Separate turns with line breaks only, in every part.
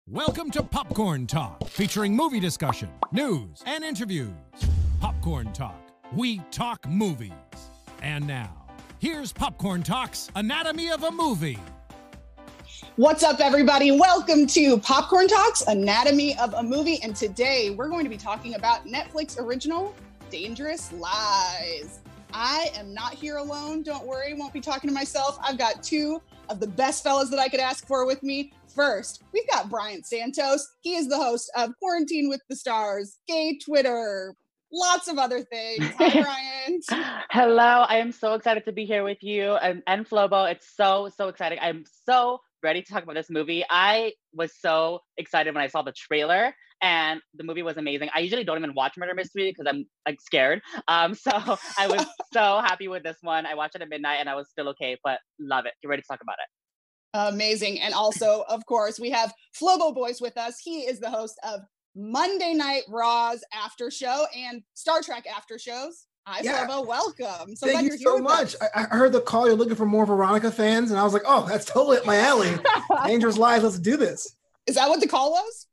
Welcome to Popcorn Talk, featuring movie discussion, news, and interviews. Popcorn Talk, we talk movies. And now, here's Popcorn Talk's Anatomy of a Movie.
What's up, everybody? Welcome to Popcorn Talks, Anatomy of a Movie. And today we're going to be talking about Netflix original, Dangerous Lies. I am not here alone. Don't worry, won't be talking to myself. I've got two of the best fellas that I could ask for with me. First, we've got Bryant Santos. He is the host of Quarantine with the Stars, Gay Twitter, lots of other things. Hi, Bryant.
Hello. I am so excited to be here with you and Flobo. It's so exciting. I'm so ready to talk about this movie. I was so excited when I saw the trailer and the movie was amazing. I usually don't even watch murder mystery because I'm like scared. So I was so happy with this one. I watched it at midnight and I was still okay, but love it. Get ready to talk about it.
Amazing. And also, of course, we have Flobo Boys with us. He is the host of Monday Night Raw's after show and Star Trek after shows. Hi, Flobo. Welcome. So
Thank you so much. I heard the call. You're looking for more Veronica fans. And I was like, oh, that's totally up my alley. Dangerous Lies. Let's do this.
Is that what the call was?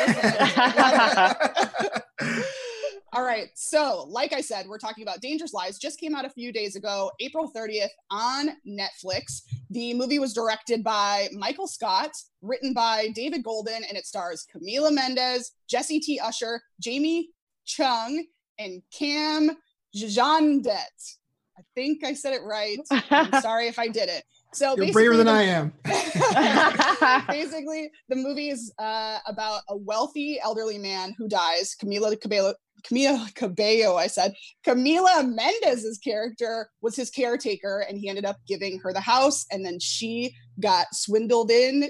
Yeah.
All right. So, like I said, we're talking about Dangerous Lies. Just came out a few days ago, April 30th on Netflix. The movie was directed by Michael Scott, written by David Golden, and it stars Camila Mendes, Jesse T. Usher, Jamie Chung, and Cam Jandet. I think I said it right. I'm sorry if I did it. So
you're braver than I am.
Basically, the movie is about a wealthy elderly man who dies. Camila Cabello, I said. Camila Mendes's character was his caretaker, and he ended up giving her the house, and then she got swindled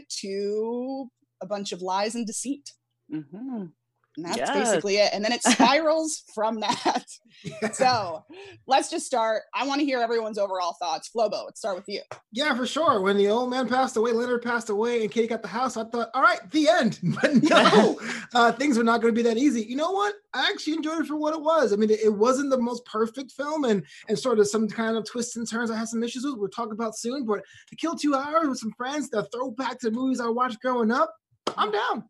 into a bunch of lies and deceit.
Mm-hmm.
And that's basically it. And then it spirals from that. Yeah. So let's just start. I want to hear everyone's overall thoughts. Flobo, let's start with you.
Yeah, for sure. When the old man passed away, Leonard passed away, and Katie got the house, I thought, all right, the end. But no, things were not going to be that easy. You know what? I actually enjoyed it for what it was. I mean, it wasn't the most perfect film and sort of some kind of twists and turns I had some issues with. We'll talk about soon. But to kill 2 hours with some friends, the throwback to the movies I watched growing up, I'm down.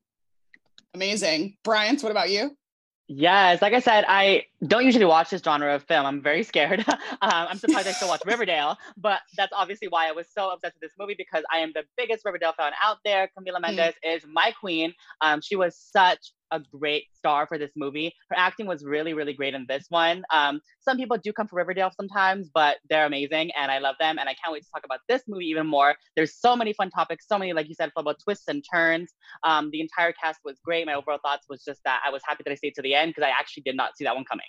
Amazing. Bryant, what about you?
Yes, like I said, I don't usually watch this genre of film. I'm very scared. I'm surprised I still watch Riverdale, but that's obviously why I was so obsessed with this movie, because I am the biggest Riverdale fan out there. Camila Mendes is my queen. She was such a great star for this movie. Her acting was really great in this one. Some people do come for Riverdale sometimes, but they're amazing and I love them. And I can't wait to talk about this movie even more. There's so many fun topics, so many, like you said, about twists and turns. The entire cast was great. My overall thoughts was just that I was happy that I stayed to the end because I actually did not see that one coming.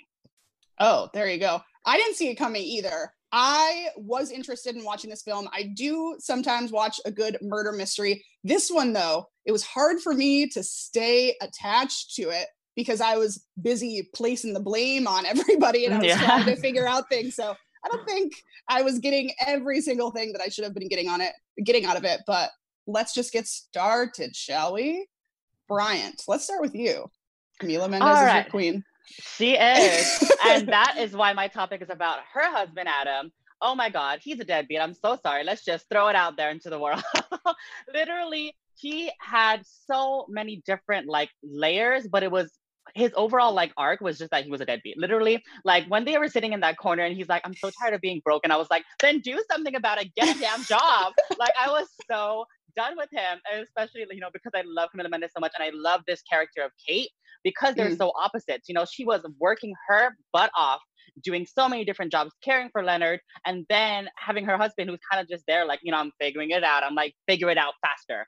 Oh, there you go. I didn't see it coming either. I was interested in watching this film. I do sometimes watch a good murder mystery. This one, though, it was hard for me to stay attached to it because I was busy placing the blame on everybody and I was trying to figure out things. So I don't think I was getting every single thing that I should have been getting out of it. But let's just get started, shall we? Bryant, let's start with you. Camila Mendes is your queen.
She is. And that is why my topic is about her husband, Adam. Oh my God, he's a deadbeat. I'm so sorry. Let's just throw it out there into the world. Literally, he had so many different layers, but it was his overall arc was just that he was a deadbeat. Literally, when they were sitting in that corner and he's like, I'm so tired of being broken. I was like, then do something about it. Get a damn job. I was so done with him, and especially, because I love Camila Mendes so much and I love this character of Kate because they're so opposites. She was working her butt off, doing so many different jobs, caring for Leonard, and then having her husband who's kind of just there, I'm figuring it out. I'm like, figure it out faster.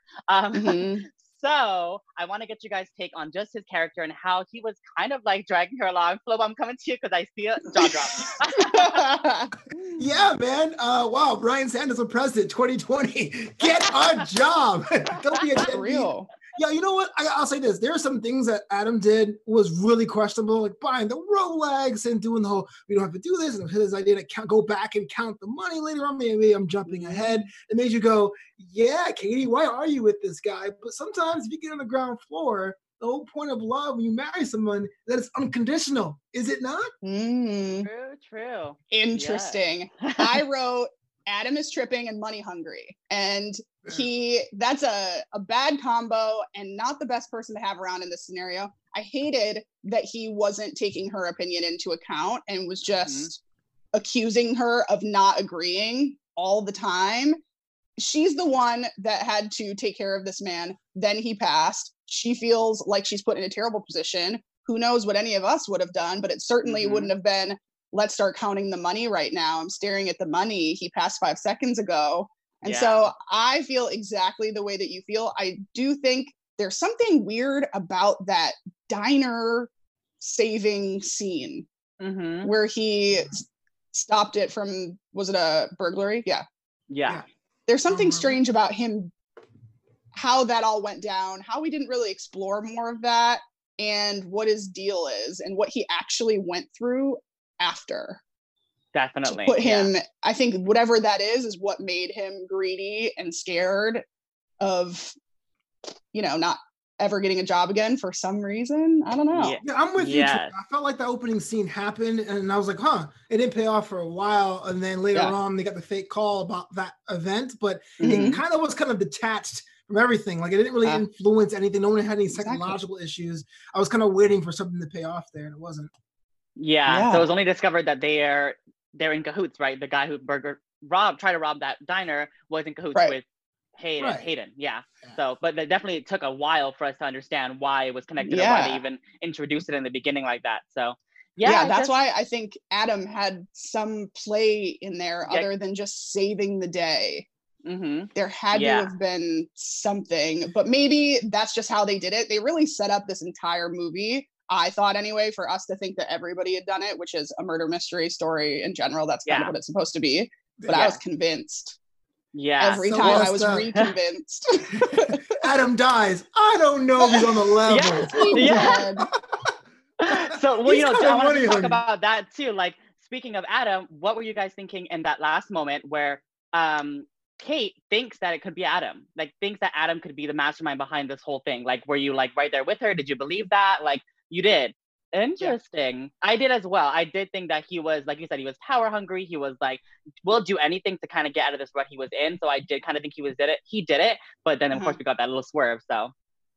So I want to get you guys' take on just his character and how he was kind of dragging her along. Flo, I'm coming to you because I see a jaw drop.
Yeah, man. Wow, Brian Sanders for president 2020. Get a job. Don't be a deadbeat.
Real.
Yeah, you know what? I'll say this. There are some things that Adam did was really questionable, like buying the Rolex and doing the whole, we don't have to do this, and his idea to go back and count the money later on. Maybe I'm jumping ahead. It made you go, yeah, Katie, why are you with this guy? But sometimes if you get on the ground floor, the whole point of love when you marry someone is that it's unconditional. Is it not?
True.
Interesting. I wrote, Adam is tripping and money hungry. And That's a bad combo and not the best person to have around in this scenario. I hated that he wasn't taking her opinion into account and was just accusing her of not agreeing all the time. She's the one that had to take care of this man. Then he passed. She feels like she's put in a terrible position. Who knows what any of us would have done, but it certainly wouldn't have been, let's start counting the money right now. I'm staring at the money. He passed 5 seconds ago. And so I feel exactly the way that you feel. I do think there's something weird about that diner saving scene where he stopped it from, was it a burglary? Yeah. There's something strange about him, how that all went down, how we didn't really explore more of that, and what his deal is and what he actually went through after.
Definitely.
To put him, I think whatever that is what made him greedy and scared of, not ever getting a job again for some reason. I don't know.
Yeah, I'm with you. I felt like the opening scene happened and I was like, it didn't pay off for a while. And then later on, they got the fake call about that event, but it kind of was detached from everything. Like it didn't really influence anything. No one had any psychological issues. I was kind of waiting for something to pay off there and it wasn't.
Yeah. So it was only discovered that they're in cahoots, right? The guy who tried to rob that diner was in cahoots with Hayden. Yeah. So, but it definitely took a while for us to understand why it was connected and why they even introduced it in the beginning like that. So,
that's why I think Adam had some play in there other than just saving the day. There had to have been something, but maybe that's just how they did it. They really set up this entire movie, I thought anyway, for us to think that everybody had done it, which is a murder mystery story in general. That's kind of what it's supposed to be. But I was convinced. Yeah. Every time I was re-convinced.
Adam dies. I don't know if he's on the level.
So, I want to talk about that too. Like, speaking of Adam, what were you guys thinking in that last moment where Kate thinks that it could be Adam? Like, thinks that Adam could be the mastermind behind this whole thing. Like, were you right there with her? Did you believe that? Like, you did. Interesting. Yeah. I did as well. I did think that he was, like you said, he was power hungry. He was like, will do anything to kind of get out of this rut he was in. So I did kind of think he did it. But then of course we got that little swerve. So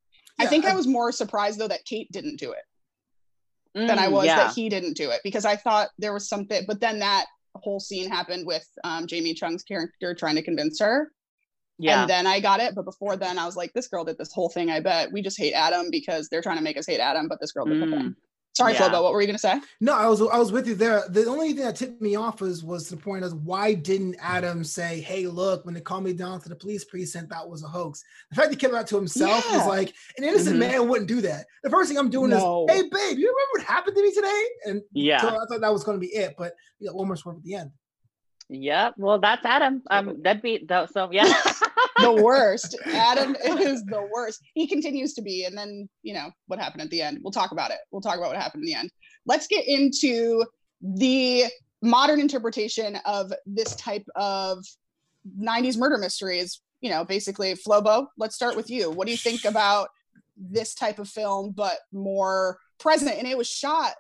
I think I was more surprised though that Kate didn't do it than I was that he didn't do it, because I thought there was something, but then that whole scene happened with Jamie Chung's character trying to convince her. Yeah. And then I got it. But before then I was like, this girl did this whole thing. I bet we just hate Adam because they're trying to make us hate Adam, but this girl did the thing. Sorry, Flobo, what were you going to say?
No, I was with you there. The only thing that tipped me off was the point of why didn't Adam say, hey, look, when they called me down to the police precinct, that was a hoax. The fact he kept that to himself was like, an innocent man wouldn't do that. The first thing I'm doing is, hey, babe, you remember what happened to me today? And so I thought that was going to be it, but we got one more swerve at the end.
Yeah, well, that's Adam. Deadbeat, though, so yeah.
The worst. Adam is the worst. He continues to be, and then, what happened at the end. We'll talk about it. We'll talk about what happened in the end. Let's get into the modern interpretation of this type of 90s murder mysteries. Basically, Flobo, let's start with you. What do you think about this type of film, but more present? And it was shot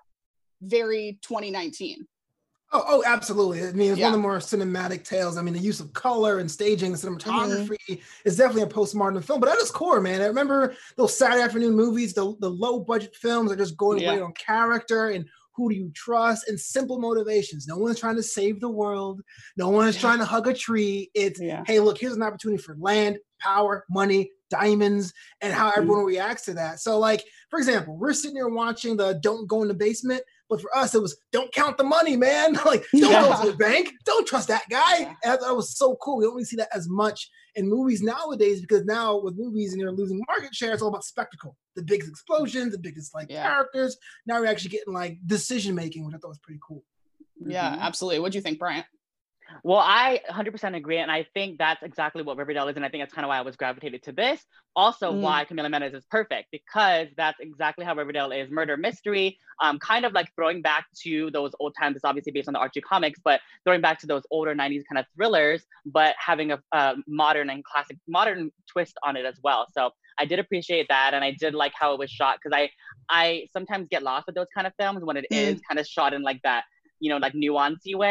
very 2019.
Oh, absolutely. I mean, it's one of the more cinematic tales. I mean, the use of color and staging and cinematography is definitely a postmodern film. But at its core, man, I remember those Saturday afternoon movies, the low budget films are just going away on character and who do you trust and simple motivations. No one's trying to save the world. No one is trying to hug a tree. It's, hey, look, here's an opportunity for land, power, money, diamonds, and how everyone reacts to that. So, like, for example, we're sitting here watching the Don't Go in the Basement. But for us, it was don't count the money, man. Like, don't go to the bank. Don't trust that guy. And I thought it was so cool. We don't really see that as much in movies nowadays, because now with movies and they're losing market share, it's all about spectacle. The biggest explosions, the biggest characters. Now we're actually getting like decision making, which I thought was pretty cool.
Yeah, absolutely. What do you think, Bryant?
Well, I 100% agree. And I think that's exactly what Riverdale is. And I think that's kind of why I was gravitated to this. Also, why Camila Mendes is perfect, because that's exactly how Riverdale is. Murder mystery, kind of like throwing back to those old times. It's obviously based on the Archie comics, but throwing back to those older 90s kind of thrillers, but having a modern and classic modern twist on it as well. So I did appreciate that. And I did like how it was shot, because I sometimes get lost with those kind of films when it is kind of shot in like that, like nuancey way.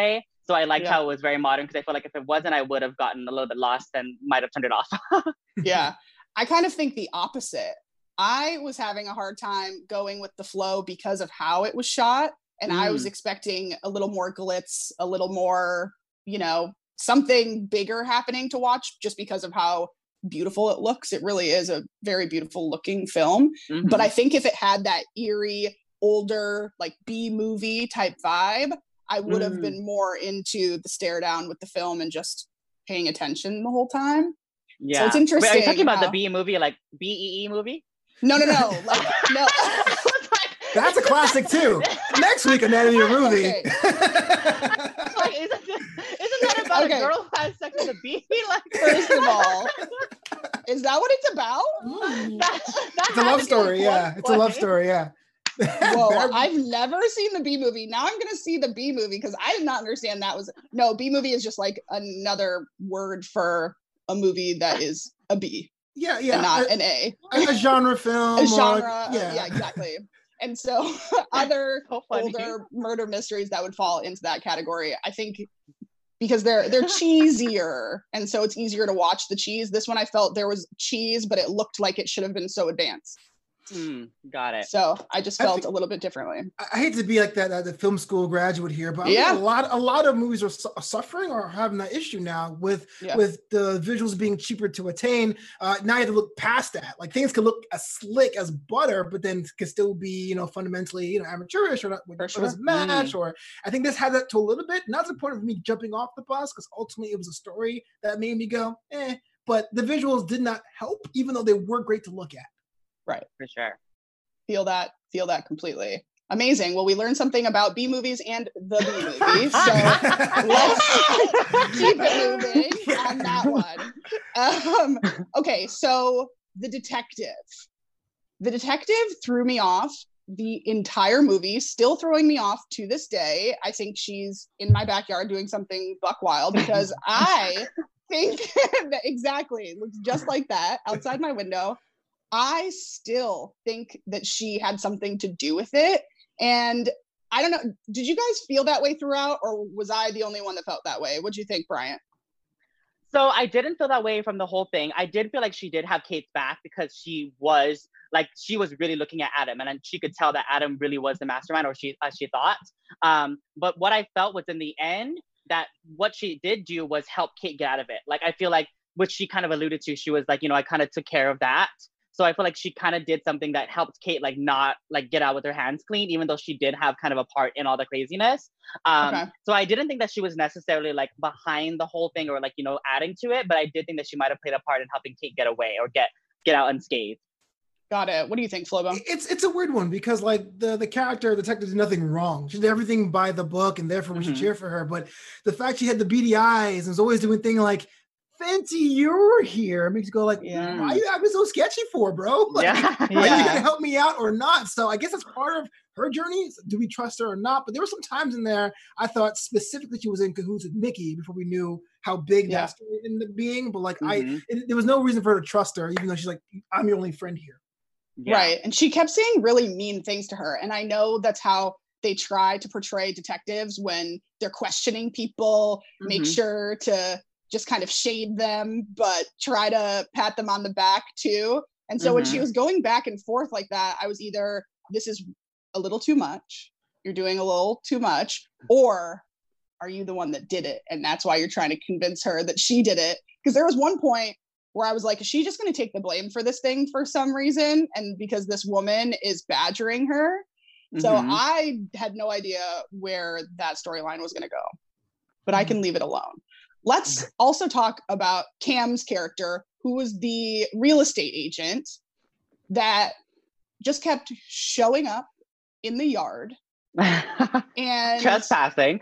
So I liked how it was very modern, because I feel like if it wasn't, I would have gotten a little bit lost and might have turned it off.
Yeah. I kind of think the opposite. I was having a hard time going with the flow because of how it was shot. And I was expecting a little more glitz, a little more, something bigger happening to watch, just because of how beautiful it looks. It really is a very beautiful looking film. But I think if it had that eerie, older, like B-movie type vibe, I would have been more into the stare down with the film and just paying attention the whole time.
Yeah.
So it's interesting.
Wait, are you talking about the B movie, like BEE movie?
No. Like, no.
That's a classic too. Next week, Anatomy of a Movie.
Like, isn't that about a girl who has sex with a bee? Like,
first of all, is that what it's about?
It's a love story, yeah. It's a love story, yeah.
Whoa, I've never seen the B movie. Now I'm gonna see the B movie, because I did not understand that was B movie is just like another word for a movie that is a B.
Yeah,
and not an A.
A genre film.
A genre, yeah, exactly. And so other older murder mysteries that would fall into that category, I think, because they're cheesier, and so it's easier to watch the cheese. This one, I felt there was cheese, but it looked like it should have been so advanced.
Got it.
So I just felt a little bit differently.
I hate to be like that, the film school graduate here, but a lot of movies are suffering or having that issue now with the visuals being cheaper to attain. Now you have to look past that. Like, things can look as slick as butter, but then can still be, fundamentally, amateurish or not mismatch. Or I think this had that to a little bit. Not to the point of me jumping off the bus, because ultimately it was a story that made me go, eh. But the visuals did not help, even though they were great to look at.
Right.
For sure.
Feel that completely. Amazing. Well, we learned something about B movies and the B movie. So let's keep it moving on that one. Okay, so the detective threw me off the entire movie, still throwing me off to this day. I think she's in my backyard doing something buck wild, because I think that exactly looks just like that outside my window. I still think that she had something to do with it. And I don't know, did you guys feel that way throughout, or was I the only one that felt that way? What'd you think, Bryant?
So I didn't feel that way from the whole thing. I did feel like she did have Kate's back, because she was really looking at Adam, and she could tell that Adam really was the mastermind, or she thought. But what I felt was, in the end, that what she did do was help Kate get out of it. Like, I feel like, which she kind of alluded to, she was like, I kind of took care of that. So I feel like she kind of did something that helped Kate, like, not like get out with her hands clean, even though she did have kind of a part in all the craziness. So I didn't think that she was necessarily like behind the whole thing, or like, adding to it, but I did think that she might have played a part in helping Kate get away or get out unscathed.
Got it. What do you think, Flobo?
It's a weird one, because like the character, the detective, did nothing wrong. She did everything by the book, and therefore we should cheer for her. But the fact she had the beady eyes and was always doing things like, Fenty, you're here. It makes you go like, why are you acting so sketchy for, bro? Like, are you gonna help me out or not? So I guess that's part of her journey. Do we trust her or not? But there were some times in there I thought specifically she was in cahoots with Mickey before we knew how big that story ended up being. But like, there was no reason for her to trust her, even though she's like, I'm your only friend here.
Yeah. Right. And she kept saying really mean things to her. And I know that's how they try to portray detectives when they're questioning people, make sure to just kind of shade them, but try to pat them on the back too. And so when she was going back and forth like that, I was either, this is a little too much, you're doing a little too much, or are you the one that did it? And that's why you're trying to convince her that she did it. Because there was one point where I was like, is she just going to take the blame for this thing for some reason? And because this woman is badgering her. So I had no idea where that storyline was going to go, but I can leave it alone. Let's also talk about Cam's character, who was the real estate agent that just kept showing up in the yard and trespassing.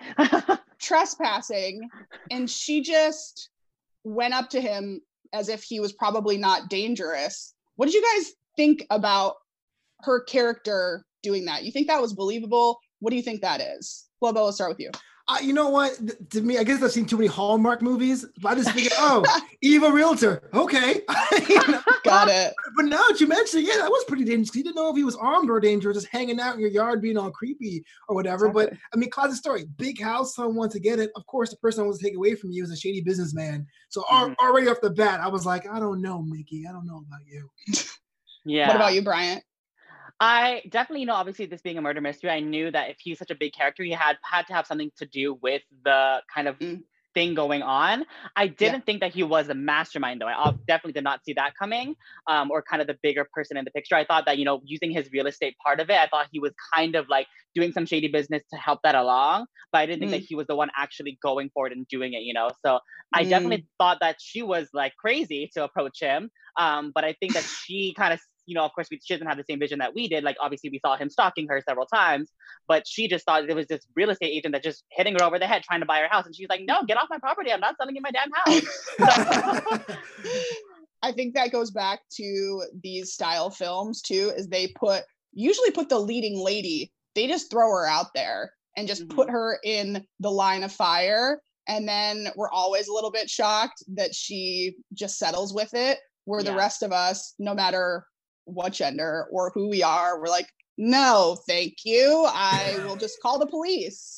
And she just went up to him as if he was probably not dangerous. What did you guys think about her character doing that? You think that was believable? What do you think that is? Flobo, let's start with you.
You know what? To me, I guess I've seen too many Hallmark movies. But I just figured, oh, evil realtor. Okay.
Got it.
But now that you mentioned it, yeah, that was pretty dangerous. You didn't know if he was armed or dangerous, just hanging out in your yard, being all creepy or whatever.
Exactly.
But I mean, classic story. Big house, someone wants to get it. Of course, the person that wants to take it away from you is a shady businessman. So already off the bat, I was like, I don't know, Mickey. I don't know about you.
Yeah.
What about you, Bryant?
I definitely, obviously this being a murder mystery, I knew that if he's such a big character, he had to have something to do with the kind of thing going on. I didn't think that he was a mastermind, though. I definitely did not see that coming, or kind of the bigger person in the picture. I thought that, using his real estate part of it, I thought he was kind of like doing some shady business to help that along, but I didn't think that he was the one actually going for it and doing it, So I definitely thought that she was like crazy to approach him. But I think that she kind of, of course, she doesn't have the same vision that we did. Like, obviously, we saw him stalking her several times, but she just thought it was this real estate agent that just hitting her over the head trying to buy her house. And she's like, no, get off my property. I'm not selling you my damn house.
I think that goes back to these style films, too, is they usually put the leading lady, they just throw her out there and just put her in the line of fire. And then we're always a little bit shocked that she just settles with it, where the rest of us, no matter what gender or who we are, we're like, no, thank you. I will just call the police.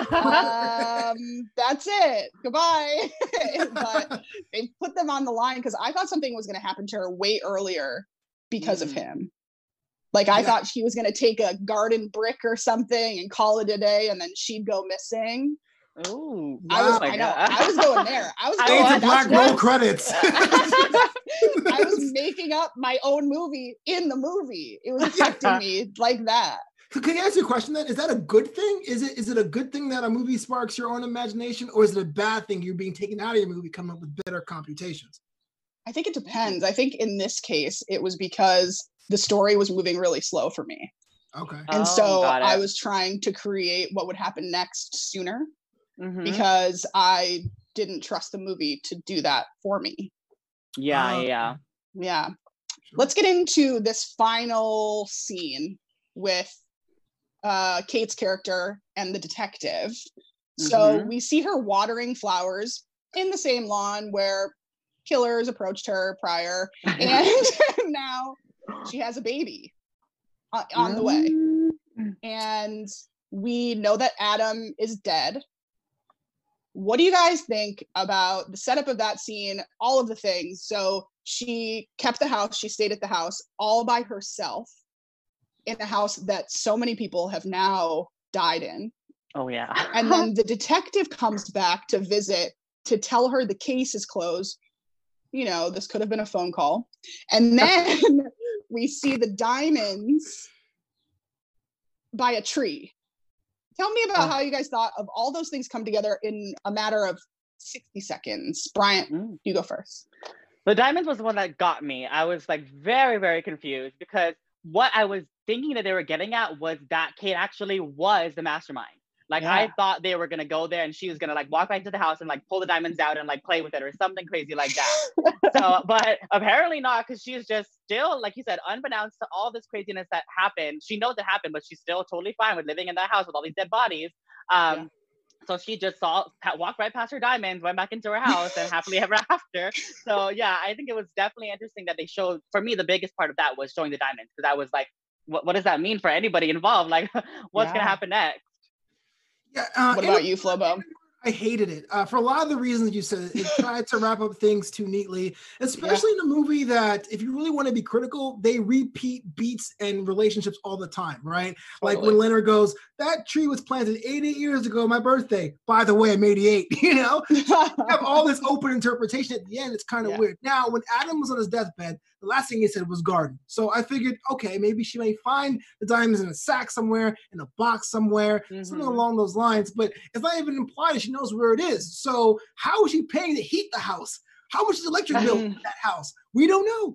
That's it. Goodbye. But they put them on the line because I thought something was going to happen to her way earlier because of him. Like, I thought she was going to take a garden brick or something and call it a day, and then she'd go missing.
Oh,
I was going there. I was
going black roll credits.
I was making up my own movie in the movie. It was affecting me like that.
So can I ask you a question then? Is that a good thing? Is it a good thing that a movie sparks your own imagination, or is it a bad thing you're being taken out of your movie, coming up with better computations?
I think it depends. I think in this case, it was because the story was moving really slow for me.
Okay.
And so I was trying to create what would happen next sooner. Because I didn't trust the movie to do that for me.
Yeah.
Let's get into this final scene with Kate's character and the detective. So we see her watering flowers in the same lawn where killers approached her prior, and now she has a baby on the way. And we know that Adam is dead. What do you guys think about the setup of that scene, all of the things? So she kept the house, she stayed at the house all by herself in a house that so many people have now died in.
Oh, yeah.
And then the detective comes back to visit to tell her the case is closed. This could have been a phone call. And then we see the diamonds by a tree. Tell me about how you guys thought of all those things come together in a matter of 60 seconds. Bryant, you go first.
The diamonds was the one that got me. I was like very, very confused because what I was thinking that they were getting at was that Kate actually was the mastermind. Like, I thought they were going to go there and she was going to like walk back to the house and like pull the diamonds out and like play with it or something crazy like that. So, but apparently not, because she's just still, like you said, unbeknownst to all this craziness that happened. She knows it happened, but she's still totally fine with living in that house with all these dead bodies. So she just walked right past her diamonds, went back into her house, and happily ever after. So yeah, I think it was definitely interesting that they showed, for me, the biggest part of that was showing the diamonds, because I was like, what does that mean for anybody involved? Like, what's going to happen next?
Yeah.
What about you, Flobo?
I hated it for a lot of the reasons you said. It tried to wrap up things too neatly, especially in a movie that, if you really want to be critical, they repeat beats and relationships all the time, right? Totally. Like when Leonard goes, that tree was planted 88 years ago, my birthday. By the way, I'm 88, you have all this open interpretation at the end. It's kind of weird. Now, when Adam was on his deathbed, the last thing he said was garden. So I figured, okay, maybe she may find the diamonds in a sack somewhere, in a box somewhere, something along those lines. But it's not even implied that she knows where it is. So how is she paying to heat the house? How much is the electric bill in that house? We don't know.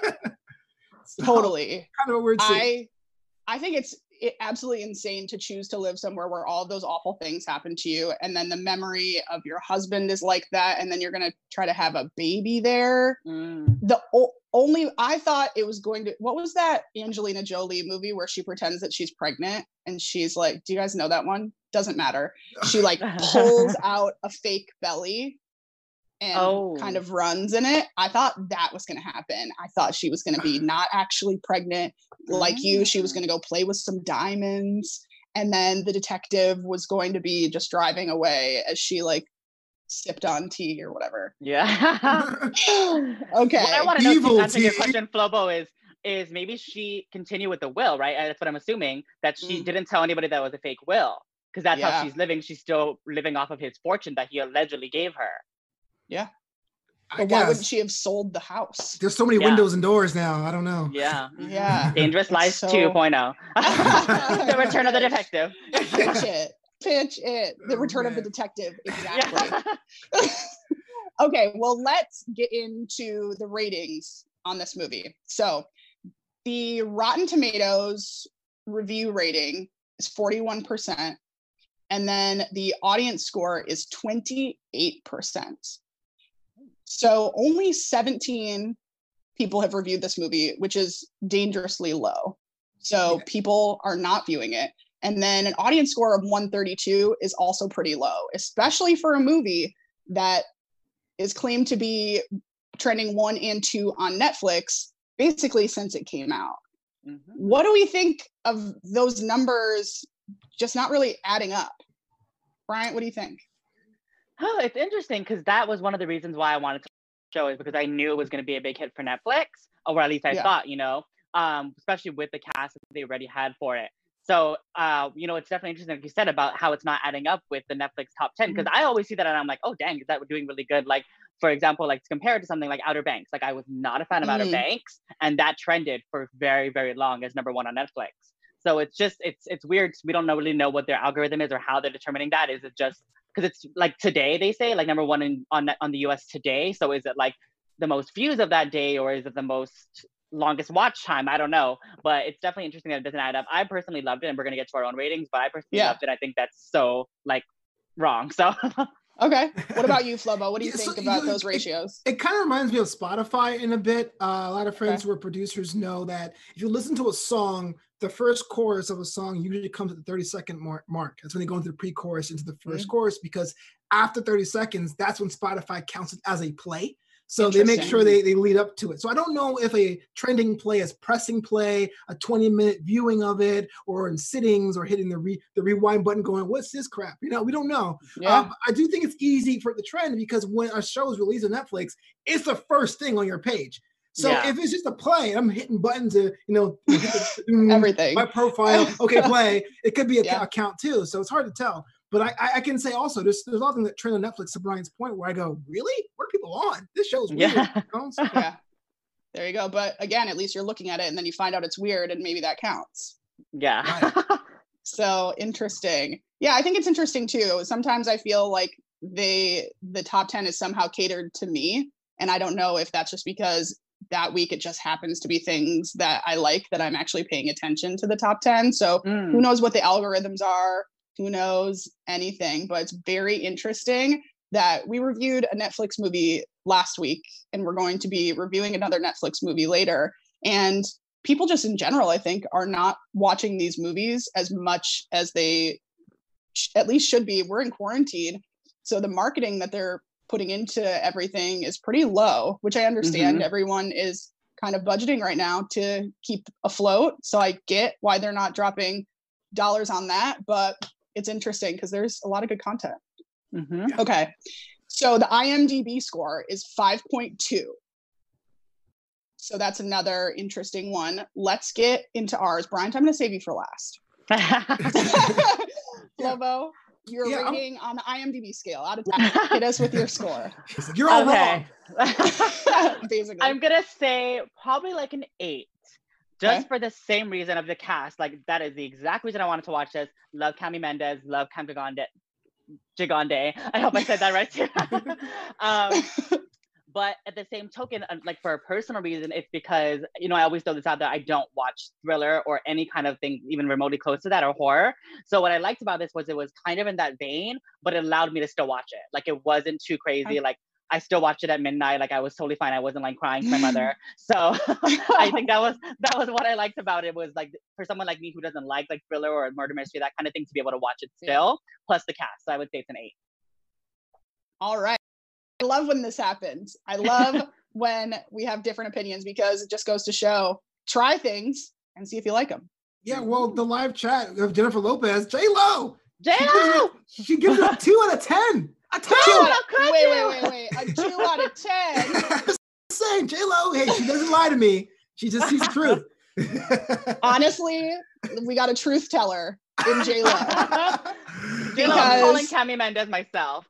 Totally.
Kind of a weird scene.
I think it's absolutely insane to choose to live somewhere where all those awful things happen to you, and then the memory of your husband is like that, and then you're going to try to have a baby there. Only I thought it was going to, what was that Angelina Jolie movie where she pretends that she's pregnant and she's like, do you guys know that one? Doesn't matter. She like pulls out a fake belly and kind of runs in it. I thought that was going to happen. I thought she was going to be not actually pregnant like you. She was going to go play with some diamonds. And then the detective was going to be just driving away as she like sipped on tea or whatever.
Yeah.
Okay.
What I want to know to answer your question, Flobo, is maybe she continued with the will, right? And that's what I'm assuming, that she didn't tell anybody that was a fake will, because that's how she's living. She's still living off of his fortune that he allegedly gave her.
Yeah. But why wouldn't she have sold the house?
There's so many windows and doors now. I don't know.
Yeah.
Yeah.
Dangerous Lies 2.0. The Return of the Detective.
Pitch it. The Return of the Detective. Exactly. Okay, well, let's get into the ratings on this movie. So the Rotten Tomatoes review rating is 41%. And then the audience score is 28%. So only 17 people have reviewed this movie, which is dangerously low. So people are not viewing it. And then an audience score of 132 is also pretty low, especially for a movie that is claimed to be trending 1 and 2 on Netflix, basically since it came out. What do we think of those numbers just not really adding up? Bryant, what do you think?
Oh, it's interesting because that was one of the reasons why I wanted to show it, because I knew it was going to be a big hit for Netflix, or at least I thought, especially with the cast that they already had for it. So, it's definitely interesting, like you said, about how it's not adding up with the Netflix top 10, because I always see that and I'm like, oh, dang, is that doing really good? Like, for example, like compared to something like Outer Banks, like I was not a fan of Outer Banks, and that trended for very, very long as number 1 on Netflix. So it's just, it's weird. We don't really know what their algorithm is or how they're determining that. Is it just because it's like today, they say like number 1 on the US today. So is it like the most views of that day, or is it the most longest watch time? I don't know, but it's definitely interesting that it doesn't add up. I personally loved it, and we're going to get to our own ratings, but I personally loved it. I think that's so like wrong. So
okay, what about you, Flobo? What do you think about those ratios?
It kind of reminds me of Spotify in a bit. A lot of friends who are producers know that if you listen to a song, the first chorus of a song usually comes at the 30-second mark. That's when they go into the pre-chorus into the first chorus, because after 30 seconds, that's when Spotify counts it as a play. So they make sure they lead up to it. So I don't know if a trending play is pressing play, a 20-minute viewing of it, or in sittings, or hitting the rewind button going, what's this crap? We don't know. I do think it's easy for it to trend, because when a show is released on Netflix, it's the first thing on your page. So if it's just a play, I'm hitting buttons to,
everything.
My profile, okay, play. It could be a count too. So it's hard to tell. But I can say also, there's a lot of things that trend on Netflix, to Brian's point, where I go, really? What are people on? This show's weird. So,
there you go. But again, at least you're looking at it and then you find out it's weird, and maybe that counts.
Yeah.
Right. So interesting. Yeah, I think it's interesting too. Sometimes I feel like the top 10 is somehow catered to me. And I don't know if that's just because that week it just happens to be things that I like, that I'm actually paying attention to the top 10. So who knows what the algorithms are? Who knows anything? But it's very interesting that we reviewed a Netflix movie last week, and we're going to be reviewing another Netflix movie later. And people just in general, I think, are not watching these movies as much as they at least should be. We're in quarantine, so the marketing that they're putting into everything is pretty low, which I understand. Everyone is kind of budgeting right now to keep afloat. So I get why they're not dropping dollars on that, but it's interesting because there's a lot of good content. Okay. So the IMDb score is 5.2. So that's another interesting one. Let's get into ours. Bryant, I'm going to save you for last. Lobo, your rating on the IMDb scale out of 10. Hit us with your score.
You're all wrong.
Basically.
I'm going to say probably like an 8. Just for the same reason of the cast. Like, that is the exact reason I wanted to watch this. Love Cami Mendes, love Cam Gigonde. I hope I said that right too. But at the same token, like for a personal reason, it's because, I always throw this out there, I don't watch thriller or any kind of thing even remotely close to that, or horror. So what I liked about this was it was kind of in that vein, but it allowed me to still watch it. Like, it wasn't too crazy. Like, I still watched it at midnight. Like I was totally fine. I wasn't like crying to my mother. So I think that was what I liked about it, was like for someone like me who doesn't like thriller or murder mystery, that kind of thing, to be able to watch it still, plus the cast. So I would say it's an 8.
All right. I love when this happens. I love when we have different opinions, because it just goes to show, try things and see if you like them.
Yeah, well, the live chat of Jennifer Lopez, J-Lo.
J-Lo!
She gives it a 2 out of 10. A 10!
Wait. A 2 out of 10.
Saying J-Lo, hey, she doesn't lie to me. She just sees the truth.
Honestly, we got a truth teller in J-Lo.
J-Lo, I'm calling Cami Mendes myself.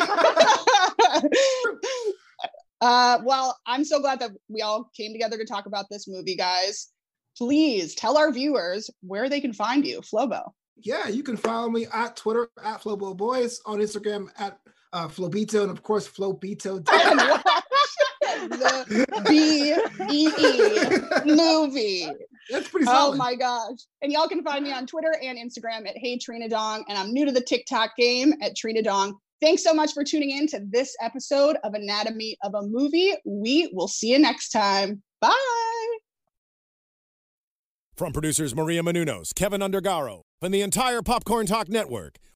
Well, I'm so glad that we all came together to talk about this movie, guys. Please tell our viewers where they can find you, Flobo.
Yeah, you can follow me at Twitter at Flobo Boys, on Instagram at Flobito, and of course Flobito.
The BEE movie.
That's pretty solid.
Oh my gosh. And y'all can find me on Twitter and Instagram at Hey Trina Dong, and I'm new to the TikTok game at Trina Dong. Thanks so much for tuning in to this episode of Anatomy of a Movie. We will see you next time. Bye.
From producers Maria Menounos, Kevin Undergaro, and the entire Popcorn Talk Network,